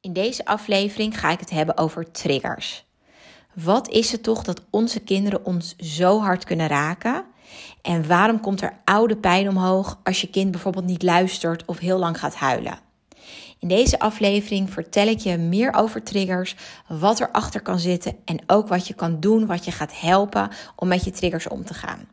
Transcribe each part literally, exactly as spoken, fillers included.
In deze aflevering ga ik het hebben over triggers. Wat is het toch dat onze kinderen ons zo hard kunnen raken? En waarom komt er oude pijn omhoog als je kind bijvoorbeeld niet luistert of heel lang gaat huilen? In deze aflevering vertel ik je meer over triggers, wat erachter kan zitten en ook wat je kan doen, wat je gaat helpen om met je triggers om te gaan.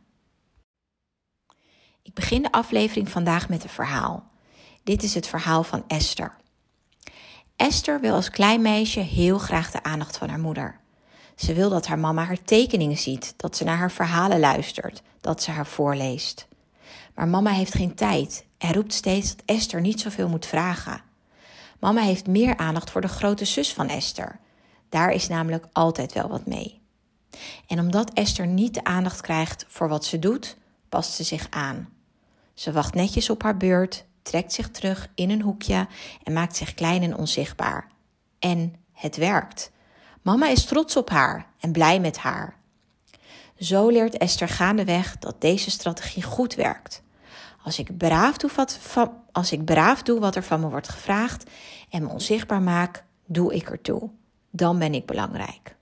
Ik begin de aflevering vandaag met een verhaal. Dit is het verhaal van Esther. Esther wil als klein meisje heel graag de aandacht van haar moeder. Ze wil dat haar mama haar tekeningen ziet, dat ze naar haar verhalen luistert, dat ze haar voorleest. Maar mama heeft geen tijd en roept steeds dat Esther niet zoveel moet vragen. Mama heeft meer aandacht voor de grote zus van Esther. Daar is namelijk altijd wel wat mee. En omdat Esther niet de aandacht krijgt voor wat ze doet, past ze zich aan. Ze wacht netjes op haar beurt, trekt zich terug in een hoekje en maakt zich klein en onzichtbaar. En het werkt. Mama is trots op haar en blij met haar. Zo leert Esther gaandeweg dat deze strategie goed werkt. Als ik braaf doe wat, van, als ik braaf doe wat er van me wordt gevraagd en me onzichtbaar maak, doe ik ertoe. Dan ben ik belangrijk.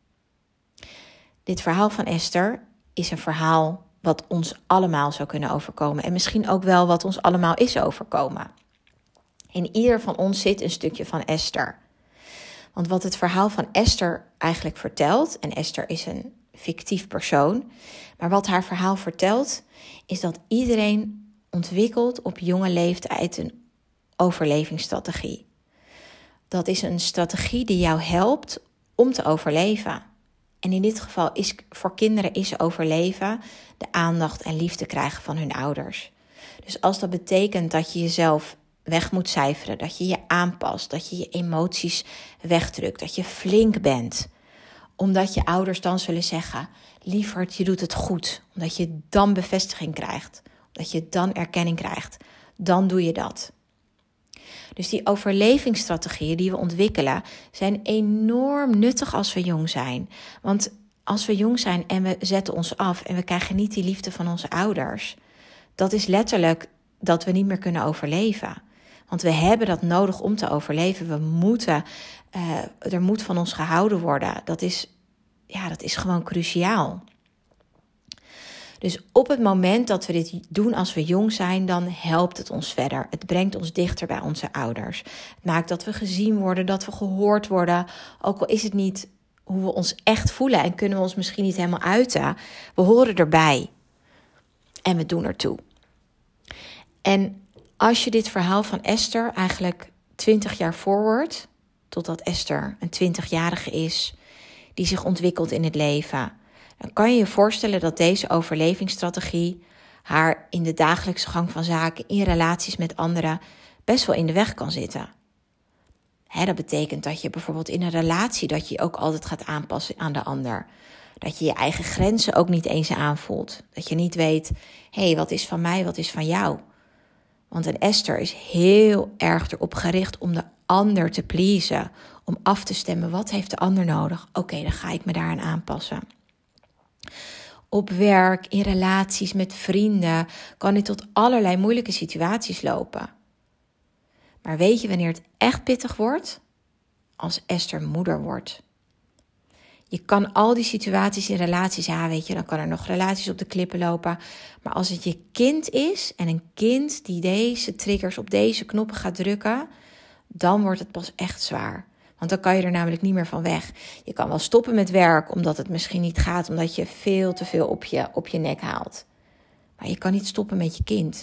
Dit verhaal van Esther is een verhaal wat ons allemaal zou kunnen overkomen. En misschien ook wel wat ons allemaal is overkomen. In ieder van ons zit een stukje van Esther. Want wat het verhaal van Esther eigenlijk vertelt, en Esther is een fictief persoon, maar wat haar verhaal vertelt, is dat iedereen ontwikkelt op jonge leeftijd een overlevingsstrategie. Dat is een strategie die jou helpt om te overleven. En in dit geval is voor kinderen is overleven de aandacht en liefde krijgen van hun ouders. Dus als dat betekent dat je jezelf weg moet cijferen, dat je je aanpast, dat je je emoties wegdrukt, dat je flink bent, omdat je ouders dan zullen zeggen, lieverd, je doet het goed, omdat je dan bevestiging krijgt, omdat je dan erkenning krijgt, dan doe je dat. Dus die overlevingsstrategieën die we ontwikkelen zijn enorm nuttig als we jong zijn. Want als we jong zijn en we zetten ons af en we krijgen niet die liefde van onze ouders, dat is letterlijk dat we niet meer kunnen overleven. Want we hebben dat nodig om te overleven. We moeten, uh, er moet van ons gehouden worden. Dat is, ja, dat is gewoon cruciaal. Dus op het moment dat we dit doen als we jong zijn, dan helpt het ons verder. Het brengt ons dichter bij onze ouders. Het maakt dat we gezien worden, dat we gehoord worden. Ook al is het niet hoe we ons echt voelen en kunnen we ons misschien niet helemaal uiten. We horen erbij en we doen ertoe. En als je dit verhaal van Esther eigenlijk twintig jaar forward, totdat Esther een twintigjarige is, die zich ontwikkelt in het leven, dan kan je je voorstellen dat deze overlevingsstrategie haar in de dagelijkse gang van zaken, in relaties met anderen, best wel in de weg kan zitten. Hè, dat betekent dat je bijvoorbeeld in een relatie, dat je je ook altijd gaat aanpassen aan de ander. Dat je je eigen grenzen ook niet eens aanvoelt. Dat je niet weet, hé, hey, wat is van mij, wat is van jou? Want een Esther is heel erg erop gericht om de ander te pleasen. Om af te stemmen, wat heeft de ander nodig? Oké, okay, dan ga ik me daaraan aanpassen. Op werk, in relaties met vrienden, kan dit tot allerlei moeilijke situaties lopen. Maar weet je wanneer het echt pittig wordt? Als Esther moeder wordt. Je kan al die situaties in relaties, ja weet je, dan kan er nog relaties op de klippen lopen. Maar als het je kind is en een kind die deze triggers op deze knoppen gaat drukken, dan wordt het pas echt zwaar. Want dan kan je er namelijk niet meer van weg. Je kan wel stoppen met werk omdat het misschien niet gaat, omdat je veel te veel op je, op je nek haalt. Maar je kan niet stoppen met je kind.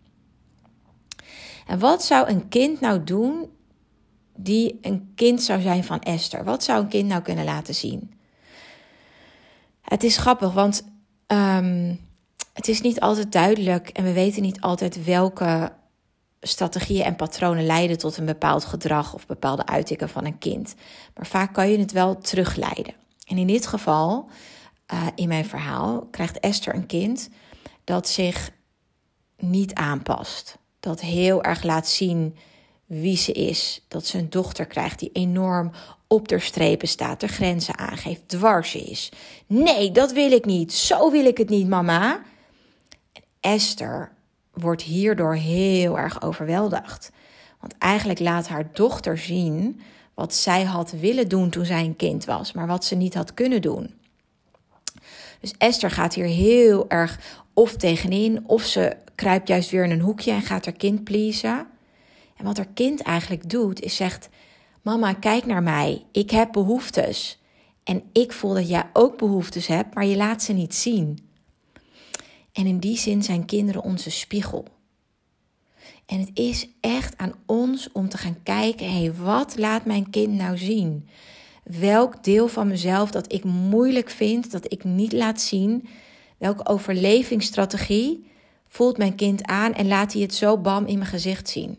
En wat zou een kind nou doen die een kind zou zijn van Esther? Wat zou een kind nou kunnen laten zien? Het is grappig, want um, het is niet altijd duidelijk en we weten niet altijd welke strategieën en patronen leiden tot een bepaald gedrag of bepaalde uitingen van een kind. Maar vaak kan je het wel terugleiden. En in dit geval, uh, in mijn verhaal, krijgt Esther een kind dat zich niet aanpast. Dat heel erg laat zien wie ze is. Dat ze een dochter krijgt die enorm op de strepen staat, de grenzen aangeeft, dwars is. Nee, dat wil ik niet. Zo wil ik het niet, mama. En Esther wordt hierdoor heel erg overweldigd. Want eigenlijk laat haar dochter zien wat zij had willen doen toen zij een kind was, maar wat ze niet had kunnen doen. Dus Esther gaat hier heel erg of tegenin, of ze kruipt juist weer in een hoekje en gaat haar kind pleasen. En wat haar kind eigenlijk doet, is zegt: mama, kijk naar mij, ik heb behoeftes. En ik voel dat jij ook behoeftes hebt, maar je laat ze niet zien. En in die zin zijn kinderen onze spiegel. En het is echt aan ons om te gaan kijken, hé, hey, wat laat mijn kind nou zien? Welk deel van mezelf dat ik moeilijk vind, dat ik niet laat zien? Welke overlevingsstrategie voelt mijn kind aan en laat hij het zo bam in mijn gezicht zien?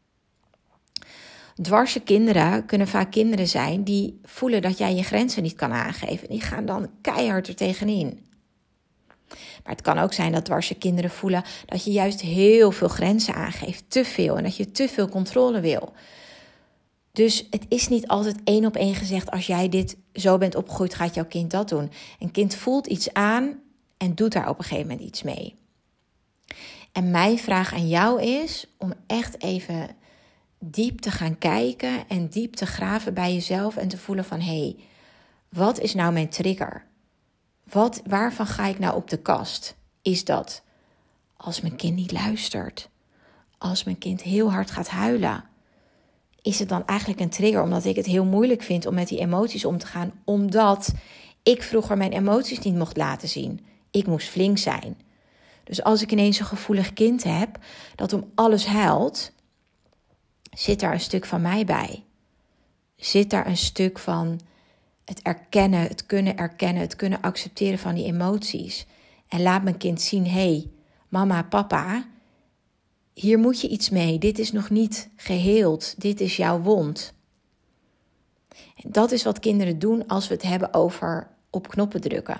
Dwarse kinderen kunnen vaak kinderen zijn die voelen dat jij je grenzen niet kan aangeven. Die gaan dan keihard er tegenin. Maar het kan ook zijn dat dwarse kinderen voelen dat je juist heel veel grenzen aangeeft. Te veel en dat je te veel controle wil. Dus het is niet altijd één op één gezegd: als jij dit zo bent opgegroeid, gaat jouw kind dat doen. Een kind voelt iets aan en doet daar op een gegeven moment iets mee. En mijn vraag aan jou is om echt even diep te gaan kijken en diep te graven bij jezelf en te voelen van: hé, hey, wat is nou mijn trigger? Wat, waarvan ga ik nou op de kast? Is dat als mijn kind niet luistert? Als mijn kind heel hard gaat huilen? Is het dan eigenlijk een trigger omdat ik het heel moeilijk vind om met die emoties om te gaan? Omdat ik vroeger mijn emoties niet mocht laten zien. Ik moest flink zijn. Dus als ik ineens een gevoelig kind heb dat om alles huilt, zit daar een stuk van mij bij. Zit daar een stuk van het erkennen, het kunnen erkennen, het kunnen accepteren van die emoties. En laat mijn kind zien: hé, hey, mama, papa, hier moet je iets mee. Dit is nog niet geheeld. Dit is jouw wond. En dat is wat kinderen doen als we het hebben over op knoppen drukken.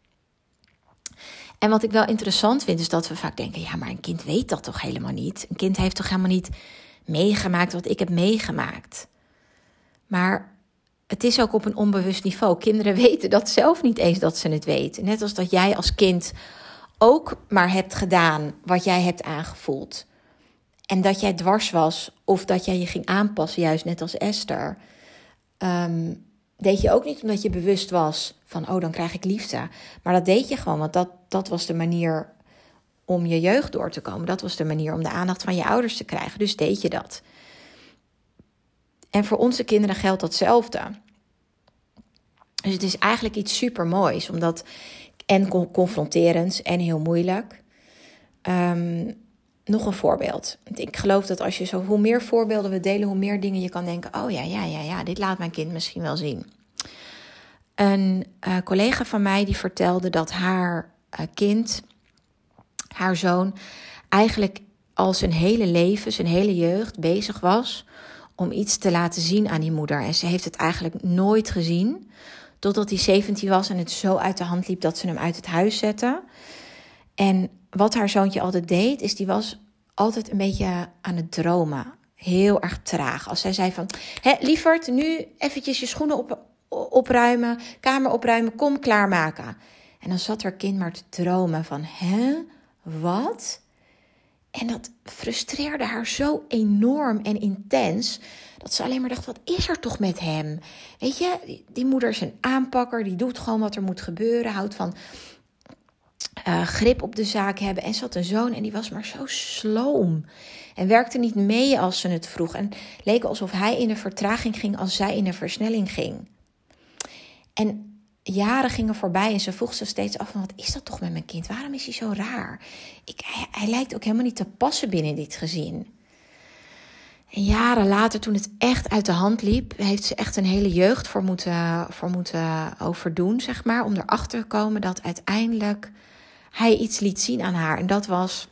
En wat ik wel interessant vind, is dat we vaak denken: ja, maar een kind weet dat toch helemaal niet? Een kind heeft toch helemaal niet meegemaakt wat ik heb meegemaakt? Maar het is ook op een onbewust niveau. Kinderen weten dat zelf niet eens dat ze het weten. Net als dat jij als kind ook maar hebt gedaan wat jij hebt aangevoeld. En dat jij dwars was of dat jij je ging aanpassen, juist net als Esther. Um, deed je ook niet omdat je bewust was van: oh, dan krijg ik liefde. Maar dat deed je gewoon, want dat, dat was de manier om je jeugd door te komen. Dat was de manier om de aandacht van je ouders te krijgen. Dus deed je dat. En voor onze kinderen geldt datzelfde. Dus het is eigenlijk iets super moois, omdat en confronterends en heel moeilijk. Um, nog een voorbeeld. Ik geloof dat als je zo, hoe meer voorbeelden we delen, hoe meer dingen je kan denken: oh ja, ja, ja, ja, dit laat mijn kind misschien wel zien. Een uh, collega van mij die vertelde dat haar uh, kind, haar zoon, eigenlijk al zijn hele leven, zijn hele jeugd bezig was om iets te laten zien aan die moeder. En ze heeft het eigenlijk nooit gezien, totdat hij zeventien was en het zo uit de hand liep dat ze hem uit het huis zette. En wat haar zoontje altijd deed, is die was altijd een beetje aan het dromen. Heel erg traag. Als zij zei van: hé, lieverd, nu eventjes je schoenen op, opruimen, kamer opruimen, kom klaarmaken. En dan zat haar kind maar te dromen van: hè, wat? En dat frustreerde haar zo enorm en intens, dat ze alleen maar dacht: wat is er toch met hem? Weet je, die, die moeder is een aanpakker, die doet gewoon wat er moet gebeuren, houdt van Uh, grip op de zaak hebben. En ze had een zoon en die was maar zo sloom. En werkte niet mee als ze het vroeg. En leek alsof hij in de vertraging ging als zij in de versnelling ging. En jaren gingen voorbij en ze vroeg zich steeds af: wat is dat toch met mijn kind? Waarom is hij zo raar? Ik, hij, hij lijkt ook helemaal niet te passen binnen dit gezin. En jaren later, toen het echt uit de hand liep, heeft ze echt een hele jeugd voor moeten, voor moeten overdoen, zeg maar. Om erachter te komen dat uiteindelijk hij iets liet zien aan haar. En dat was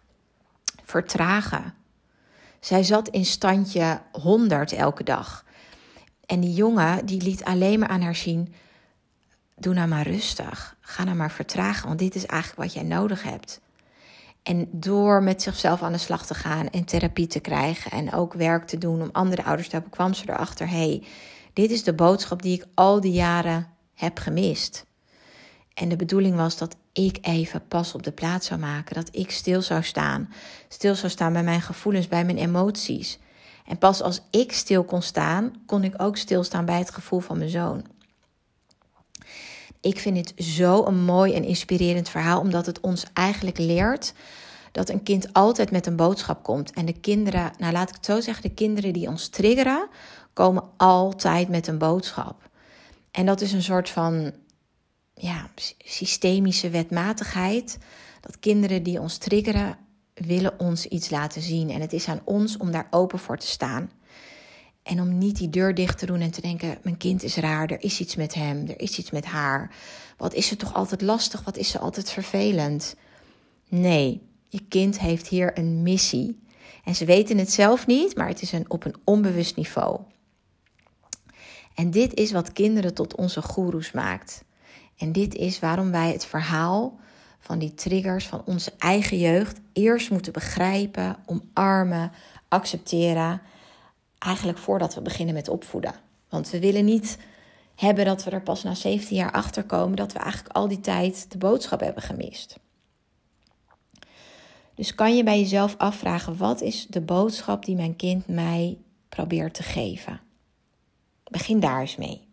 vertragen. Zij zat in standje honderd elke dag. En die jongen die liet alleen maar aan haar zien: doe nou maar rustig. Ga nou maar vertragen, want dit is eigenlijk wat jij nodig hebt. En door met zichzelf aan de slag te gaan en therapie te krijgen en ook werk te doen om andere ouders te helpen, kwam ze erachter: hé, hey, dit is de boodschap die ik al die jaren heb gemist. En de bedoeling was dat ik even pas op de plaats zou maken. Dat ik stil zou staan. Stil zou staan bij mijn gevoelens, bij mijn emoties. En pas als ik stil kon staan, kon ik ook stilstaan bij het gevoel van mijn zoon. Ik vind dit zo een mooi en inspirerend verhaal, omdat het ons eigenlijk leert dat een kind altijd met een boodschap komt. En de kinderen, nou laat ik het zo zeggen, de kinderen die ons triggeren, komen altijd met een boodschap. En dat is een soort van ja, systemische wetmatigheid. Dat kinderen die ons triggeren, willen ons iets laten zien. En het is aan ons om daar open voor te staan. En om niet die deur dicht te doen en te denken, mijn kind is raar, er is iets met hem, er is iets met haar. Wat is ze toch altijd lastig, wat is ze altijd vervelend? Nee, je kind heeft hier een missie. En ze weten het zelf niet, maar het is een, op een onbewust niveau. En dit is wat kinderen tot onze goeroes maakt. En dit is waarom wij het verhaal van die triggers van onze eigen jeugd eerst moeten begrijpen, omarmen, accepteren. Eigenlijk voordat we beginnen met opvoeden. Want we willen niet hebben dat we er pas na zeventien jaar achter komen dat we eigenlijk al die tijd de boodschap hebben gemist. Dus kan je bij jezelf afvragen, wat is de boodschap die mijn kind mij probeert te geven? Begin daar eens mee.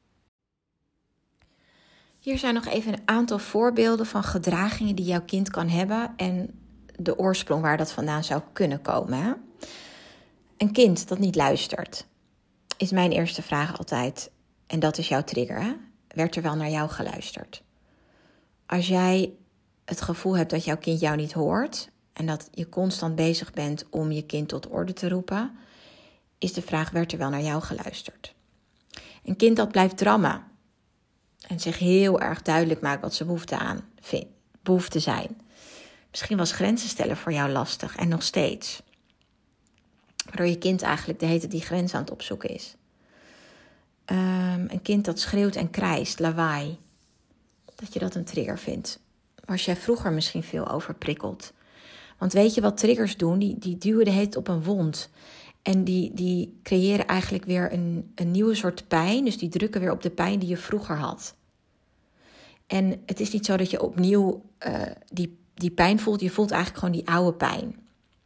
Hier zijn nog even een aantal voorbeelden van gedragingen die jouw kind kan hebben en de oorsprong waar dat vandaan zou kunnen komen. Hè? Een kind dat niet luistert, is mijn eerste vraag altijd. En dat is jouw trigger, hè? Werd er wel naar jou geluisterd? Als jij het gevoel hebt dat jouw kind jou niet hoort en dat je constant bezig bent om je kind tot orde te roepen, is de vraag, werd er wel naar jou geluisterd? Een kind dat blijft drammen en zich heel erg duidelijk maakt wat zijn behoefte aan vindt, behoefte zijn. Misschien was grenzen stellen voor jou lastig en nog steeds. Waardoor je kind eigenlijk de hele tijd die grens aan het opzoeken is. Um, een kind dat schreeuwt en krijst, lawaai. Dat je dat een trigger vindt. Was jij vroeger misschien veel overprikkeld. Want weet je wat triggers doen? Die, die duwen de hele tijd op een wond. En die, die creëren eigenlijk weer een, een nieuwe soort pijn. Dus die drukken weer op de pijn die je vroeger had. En het is niet zo dat je opnieuw uh, die, die pijn voelt. Je voelt eigenlijk gewoon die oude pijn.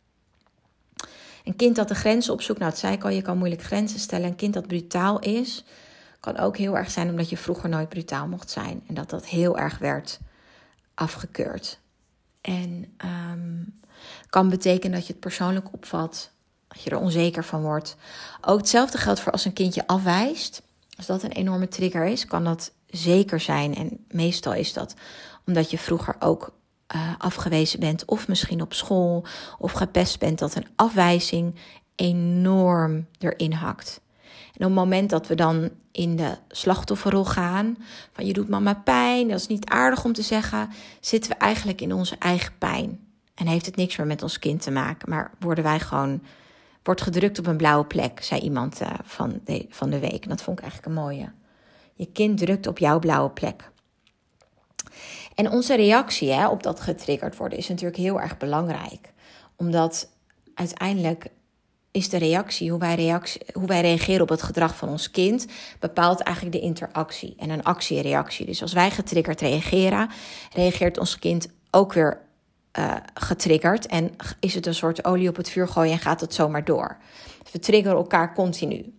Een kind dat de grenzen opzoekt, nou het zei ik al, je kan moeilijk grenzen stellen. Een kind dat brutaal is, kan ook heel erg zijn omdat je vroeger nooit brutaal mocht zijn. En dat dat heel erg werd afgekeurd. En um, kan betekenen dat je het persoonlijk opvat, dat je er onzeker van wordt. Ook hetzelfde geldt voor als een kind je afwijst. Als dat een enorme trigger is, kan dat zeker zijn. En meestal is dat omdat je vroeger ook Uh, afgewezen bent of misschien op school of gepest bent, dat een afwijzing enorm erin hakt. En op het moment dat we dan in de slachtofferrol gaan, van je doet mama pijn, dat is niet aardig om te zeggen, zitten we eigenlijk in onze eigen pijn. En heeft het niks meer met ons kind te maken, maar worden wij gewoon, wordt gedrukt op een blauwe plek, zei iemand uh, van, de, van de week. En dat vond ik eigenlijk een mooie. Je kind drukt op jouw blauwe plek. En onze reactie hè, op dat getriggerd worden is natuurlijk heel erg belangrijk. Omdat uiteindelijk is de reactie hoe, wij reactie, hoe wij reageren op het gedrag van ons kind, bepaalt eigenlijk de interactie en een actie-reactie. Dus als wij getriggerd reageren, reageert ons kind ook weer uh, getriggerd. En is het een soort olie op het vuur gooien en gaat het zomaar door. Dus we triggeren elkaar continu.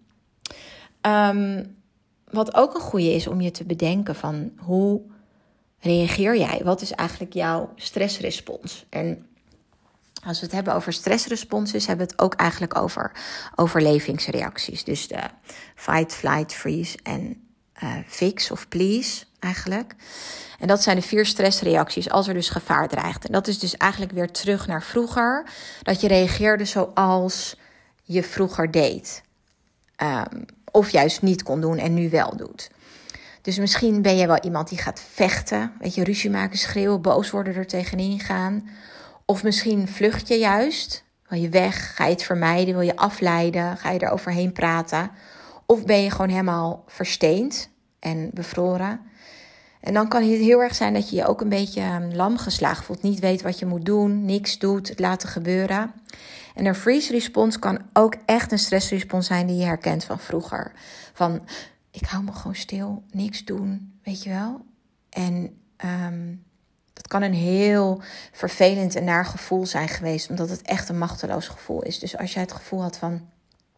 Um, wat ook een goede is om je te bedenken van hoe reageer jij? Wat is eigenlijk jouw stressrespons? En als we het hebben over stressresponses, hebben we het ook eigenlijk over overlevingsreacties. Dus de fight, flight, freeze en uh, fix of please eigenlijk. En dat zijn de vier stressreacties als er dus gevaar dreigt. En dat is dus eigenlijk weer terug naar vroeger. Dat je reageerde zoals je vroeger deed. Um, of juist niet kon doen en nu wel doet. Dus misschien ben je wel iemand die gaat vechten. Weet je, ruzie maken, schreeuwen, boos worden, er tegenin gaan. Of misschien vlucht je juist. Wil je weg, ga je het vermijden, wil je afleiden, ga je er overheen praten. Of ben je gewoon helemaal versteend en bevroren. En dan kan het heel erg zijn dat je je ook een beetje lam geslagen voelt. Niet weet wat je moet doen, niks doet, het laten gebeuren. En een freeze response kan ook echt een stressrespons zijn die je herkent van vroeger. Van, ik hou me gewoon stil, niks doen, weet je wel. En um, dat kan een heel vervelend en naar gevoel zijn geweest, omdat het echt een machteloos gevoel is. Dus als jij het gevoel had van,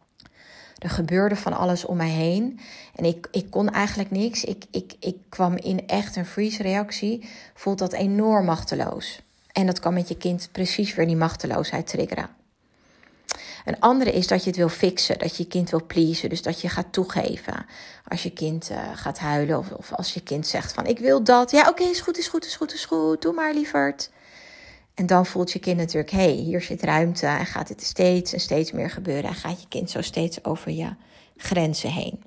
Er gebeurde van alles om mij heen. En ik, ik kon eigenlijk niks. Ik, ik, ik kwam in echt een freeze-reactie. Voelt dat enorm machteloos. En dat kan met je kind precies weer die machteloosheid triggeren. Een andere is dat je het wil fixen. Dat je je kind wil pleasen. Dus dat je gaat toegeven. Als je kind uh, gaat huilen. Of, of als je kind zegt van ik wil dat. Ja, oké, okay, is goed, is goed, is goed, is goed. Doe maar, lieverd. En dan voelt je kind natuurlijk, hé, hey, hier zit ruimte en gaat dit steeds en steeds meer gebeuren. En gaat je kind zo steeds over je grenzen heen.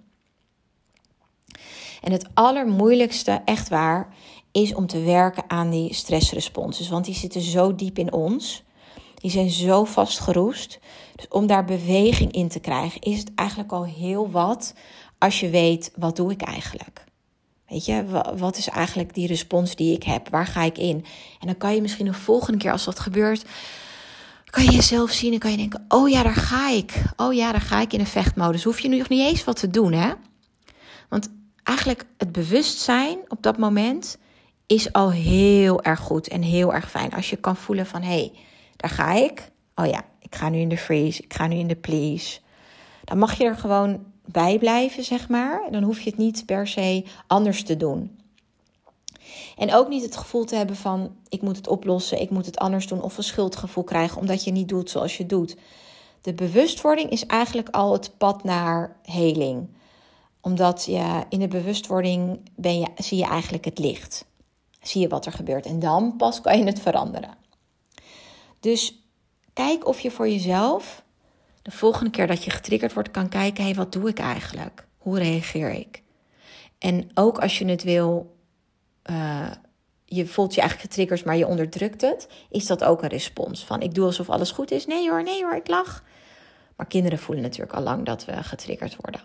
En het allermoeilijkste, echt waar, is om te werken aan die stressresponses. Want die zitten zo diep in ons. Die zijn zo vastgeroest. Dus om daar beweging in te krijgen, is het eigenlijk al heel wat als je weet, wat doe ik eigenlijk? Weet je, wat is eigenlijk die respons die ik heb? Waar ga ik in? En dan kan je misschien de volgende keer als dat gebeurt, kan je jezelf zien en kan je denken, oh ja, daar ga ik. Oh ja, daar ga ik in een vechtmodus. Hoef je nu nog niet eens wat te doen, hè? Want eigenlijk het bewustzijn op dat moment is al heel erg goed en heel erg fijn. Als je kan voelen van, hé, hey, daar ga ik. Oh ja, ik ga nu in de freeze, ik ga nu in de please. Dan mag je er gewoon bij blijven, zeg maar. Dan hoef je het niet per se anders te doen. En ook niet het gevoel te hebben van, ik moet het oplossen, ik moet het anders doen, of een schuldgevoel krijgen omdat je niet doet zoals je doet. De bewustwording is eigenlijk al het pad naar heling. Omdat je in de bewustwording ben je, zie je eigenlijk het licht. Zie je wat er gebeurt en dan pas kan je het veranderen. Dus kijk of je voor jezelf de volgende keer dat je getriggerd wordt kan kijken, hé, hey, wat doe ik eigenlijk? Hoe reageer ik? En ook als je het wil, uh, je voelt je eigenlijk getriggerd, maar je onderdrukt het, is dat ook een respons van, ik doe alsof alles goed is. Nee hoor, nee hoor, ik lach. Maar kinderen voelen natuurlijk al lang dat we getriggerd worden.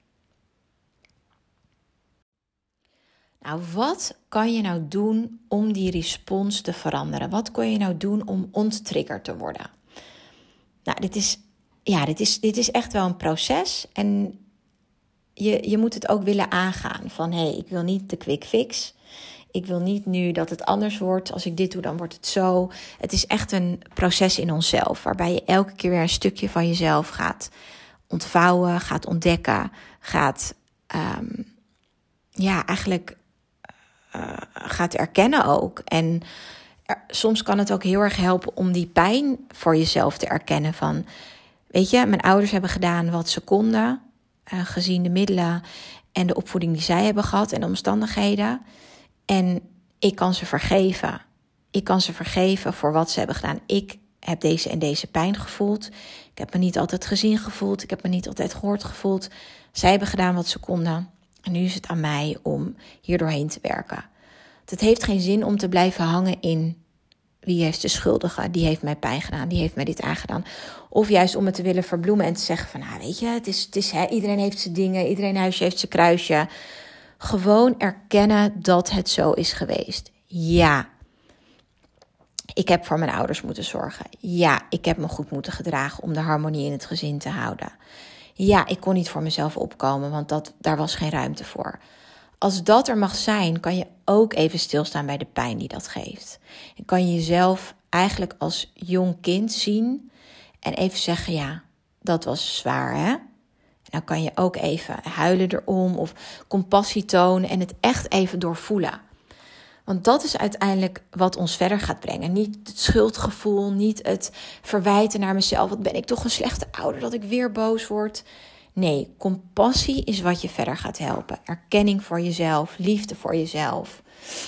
Nou, wat kan je nou doen om die respons te veranderen? Wat kun je nou doen om onttriggerd te worden? Nou, dit is, ja, dit is, dit is echt wel een proces. En je, je moet het ook willen aangaan. Van, hé, hey, ik wil niet de quick fix. Ik wil niet nu dat het anders wordt. Als ik dit doe, dan wordt het zo. Het is echt een proces in onszelf. Waarbij je elke keer weer een stukje van jezelf gaat ontvouwen, gaat ontdekken. Gaat, um, ja, eigenlijk... Uh, gaat erkennen ook. En er, soms kan het ook heel erg helpen om die pijn voor jezelf te erkennen. Van, weet je, mijn ouders hebben gedaan wat ze konden, uh, gezien de middelen en de opvoeding die zij hebben gehad en de omstandigheden. En ik kan ze vergeven. Ik kan ze vergeven voor wat ze hebben gedaan. Ik heb deze en deze pijn gevoeld. Ik heb me niet altijd gezien gevoeld. Ik heb me niet altijd gehoord gevoeld. Zij hebben gedaan wat ze konden. En nu is het aan mij om hier doorheen te werken. Het heeft geen zin om te blijven hangen in wie heeft de schuldige, die heeft mij pijn gedaan, die heeft mij dit aangedaan. Of juist om het te willen verbloemen en te zeggen van, nou weet je, het is, het is, hè, iedereen heeft zijn dingen, iedereen huisje heeft zijn kruisje. Gewoon erkennen dat het zo is geweest. Ja, ik heb voor mijn ouders moeten zorgen. Ja, ik heb me goed moeten gedragen om de harmonie in het gezin te houden. Ja, ik kon niet voor mezelf opkomen, want dat, daar was geen ruimte voor. Als dat er mag zijn, kan je ook even stilstaan bij de pijn die dat geeft. En kan je jezelf eigenlijk als jong kind zien en even zeggen, ja, dat was zwaar, hè? En dan kan je ook even huilen erom of compassie tonen en het echt even doorvoelen. Want dat is uiteindelijk wat ons verder gaat brengen. Niet het schuldgevoel, niet het verwijten naar mezelf. Wat ben ik toch een slechte ouder dat ik weer boos word. Nee, compassie is wat je verder gaat helpen. Erkenning voor jezelf, liefde voor jezelf.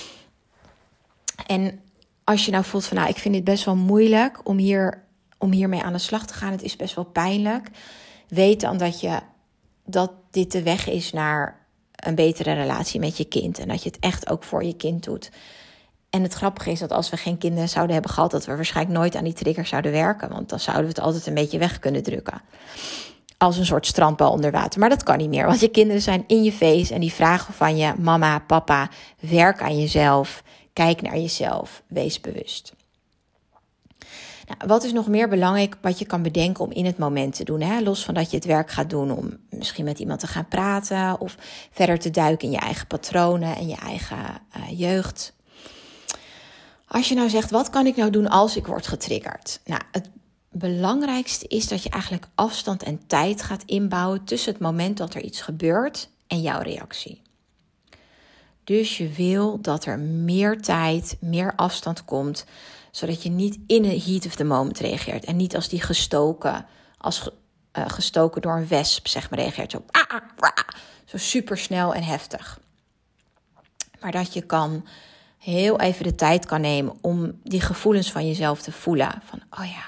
En als je nou voelt van, nou, ik vind dit best wel moeilijk om, hier, om hiermee aan de slag te gaan. Het is best wel pijnlijk. Weet dan dat, je, dat dit de weg is naar een betere relatie met je kind. En dat je het echt ook voor je kind doet. En het grappige is dat als we geen kinderen zouden hebben gehad, dat we waarschijnlijk nooit aan die trigger zouden werken. Want dan zouden we het altijd een beetje weg kunnen drukken. Als een soort strandbal onder water. Maar dat kan niet meer. Want je kinderen zijn in je face. En die vragen van je, mama, papa, werk aan jezelf. Kijk naar jezelf. Wees bewust. Nou, wat is nog meer belangrijk wat je kan bedenken om in het moment te doen? Hè? Los van dat je het werk gaat doen om misschien met iemand te gaan praten. Of verder te duiken in je eigen patronen en je eigen uh, jeugd. Als je nou zegt, wat kan ik nou doen als ik word getriggerd? Nou, het belangrijkste is dat je eigenlijk afstand en tijd gaat inbouwen tussen het moment dat er iets gebeurt en jouw reactie. Dus je wil dat er meer tijd, meer afstand komt, zodat je niet in de heat of the moment reageert. En niet als die gestoken, als uh, gestoken door een wesp, zeg maar, reageert. Zo, ah, ah, ah, zo supersnel en heftig. Maar dat je kan heel even de tijd kan nemen om die gevoelens van jezelf te voelen. Van, oh ja,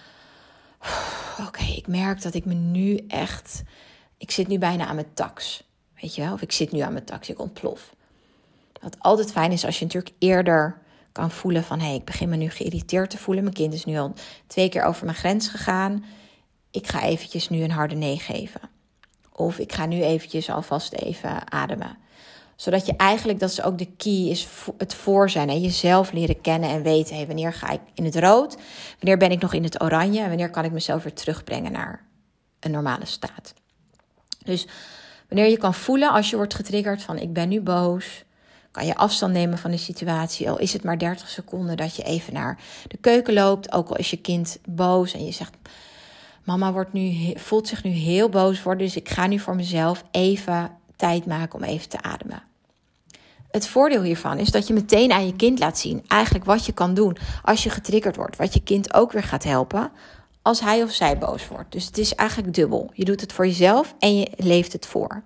oké, okay, ik merk dat ik me nu echt, ik zit nu bijna aan mijn tax. Weet je wel, of ik zit nu aan mijn tax, ik ontplof. Wat altijd fijn is als je natuurlijk eerder kan voelen van, hé, hey, ik begin me nu geïrriteerd te voelen. Mijn kind is nu al twee keer over mijn grens gegaan. Ik ga eventjes nu een harde nee geven. Of ik ga nu eventjes alvast even ademen. Zodat je eigenlijk, dat is ook de key, is het voor zijn. En jezelf leren kennen en weten, hey, wanneer ga ik in het rood? Wanneer ben ik nog in het oranje? En wanneer kan ik mezelf weer terugbrengen naar een normale staat? Dus wanneer je kan voelen als je wordt getriggerd van, ik ben nu boos, kan je afstand nemen van de situatie. Al is het maar dertig seconden dat je even naar de keuken loopt. Ook al is je kind boos en je zegt, mama wordt nu, voelt zich nu heel boos worden. Dus ik ga nu voor mezelf even tijd maken om even te ademen. Het voordeel hiervan is dat je meteen aan je kind laat zien eigenlijk wat je kan doen als je getriggerd wordt. Wat je kind ook weer gaat helpen als hij of zij boos wordt. Dus het is eigenlijk dubbel. Je doet het voor jezelf en je leeft het voor.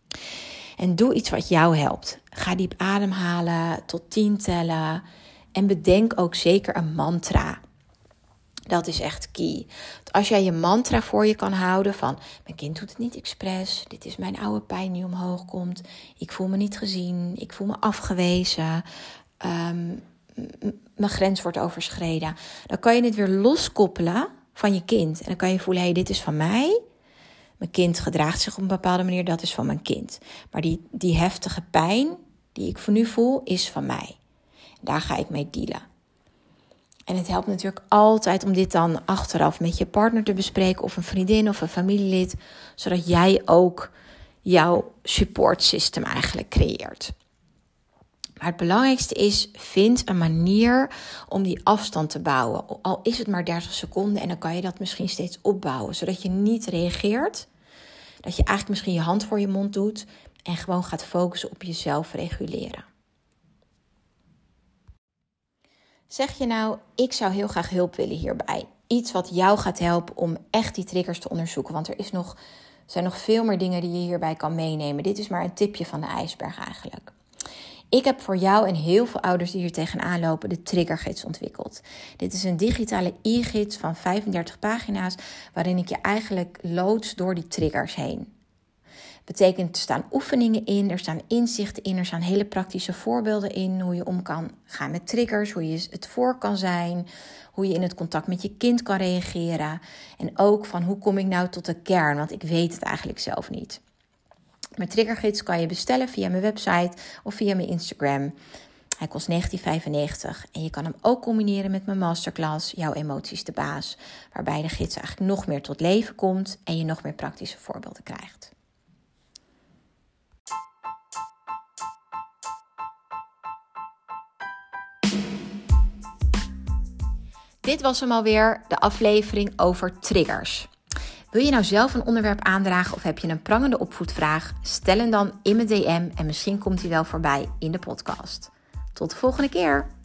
En doe iets wat jou helpt. Ga diep ademhalen, tot tien tellen. En bedenk ook zeker een mantra. Dat is echt key. Als jij je mantra voor je kan houden van, mijn kind doet het niet expres. Dit is mijn oude pijn die omhoog komt. Ik voel me niet gezien. Ik voel me afgewezen. Um, m- mijn grens wordt overschreden. Dan kan je het weer loskoppelen van je kind. En dan kan je voelen, hé, hey, dit is van mij. Mijn kind gedraagt zich op een bepaalde manier, dat is van mijn kind. Maar die, die heftige pijn die ik voor nu voel, is van mij. Daar ga ik mee dealen. En het helpt natuurlijk altijd om dit dan achteraf met je partner te bespreken, of een vriendin of een familielid, zodat jij ook jouw support system eigenlijk creëert. Maar het belangrijkste is, vind een manier om die afstand te bouwen. Al is het maar dertig seconden en dan kan je dat misschien steeds opbouwen, zodat je niet reageert. Dat je eigenlijk misschien je hand voor je mond doet en gewoon gaat focussen op jezelf reguleren. Zeg je nou, ik zou heel graag hulp willen hierbij. Iets wat jou gaat helpen om echt die triggers te onderzoeken. Want er is nog, zijn nog veel meer dingen die je hierbij kan meenemen. Dit is maar een tipje van de ijsberg eigenlijk. Ik heb voor jou en heel veel ouders die hier tegenaan lopen de triggergids ontwikkeld. Dit is een digitale e-gids van vijfendertig pagina's waarin ik je eigenlijk loods door die triggers heen. Betekent, er staan oefeningen in, er staan inzichten in, er staan hele praktische voorbeelden in. Hoe je om kan gaan met triggers, hoe je het voor kan zijn, hoe je in het contact met je kind kan reageren. En ook van hoe kom ik nou tot de kern, want ik weet het eigenlijk zelf niet. Mijn triggergids kan je bestellen via mijn website of via mijn Instagram. Hij kost negentien vijfennegentig en je kan hem ook combineren met mijn masterclass, Jouw Emoties de Baas. Waarbij de gids eigenlijk nog meer tot leven komt en je nog meer praktische voorbeelden krijgt. Dit was hem alweer, de aflevering over triggers. Wil je nou zelf een onderwerp aandragen of heb je een prangende opvoedvraag? Stel hem dan in mijn D M en misschien komt hij wel voorbij in de podcast. Tot de volgende keer!